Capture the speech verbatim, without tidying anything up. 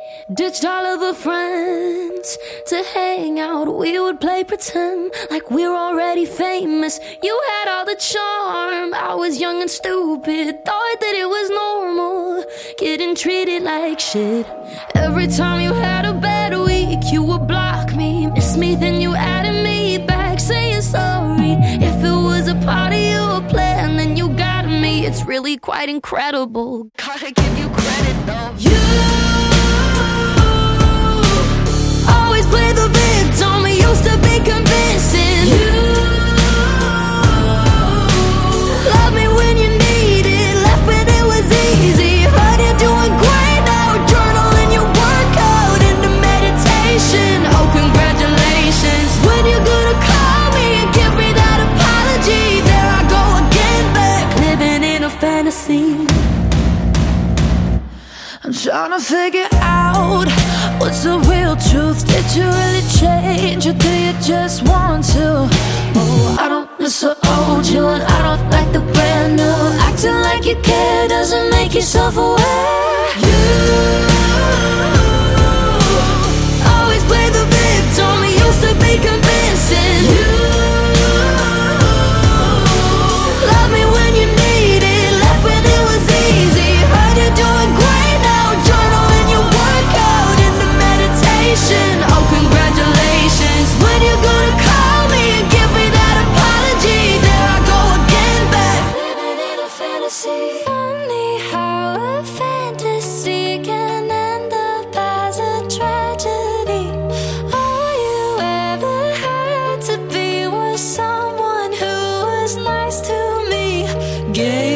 Ditched all of our friends to hang out. We would play pretend like we were already famous. You had all the charm, I was young and stupid. Thought that it was normal, getting treated like shit. Every time you had a bad week, you would block me. Miss me, then you added me back, saying sorry. If it was a part of your plan, then you got me. It's really quite incredible. Gotta give you credit though. You always play the victim, we used to be convincing. You love me when you need it, left when it was easy. Heard you're doing great now, journaling your workout into meditation. Oh, congratulations. When you're gonna call me and give me that apology? There I go again, back living in a fantasy. I'm trying to figure out what's the real truth. Did you really change, or do you just want to? Oh, I don't miss the old you, and I don't like the brand new. Acting like you care doesn't make you self-aware. You always play the victim, we used to be convincing. You love me when you need it, left when it was easy. Heard you're doing great now, journaling your workout into meditation. Oh, congratulations. When you gonna call me and give me that apology? There I go again, back living in a fantasy. Funny how a fantasy can end up as a tragedy. All you ever had to be was someone who was nice to me. Gave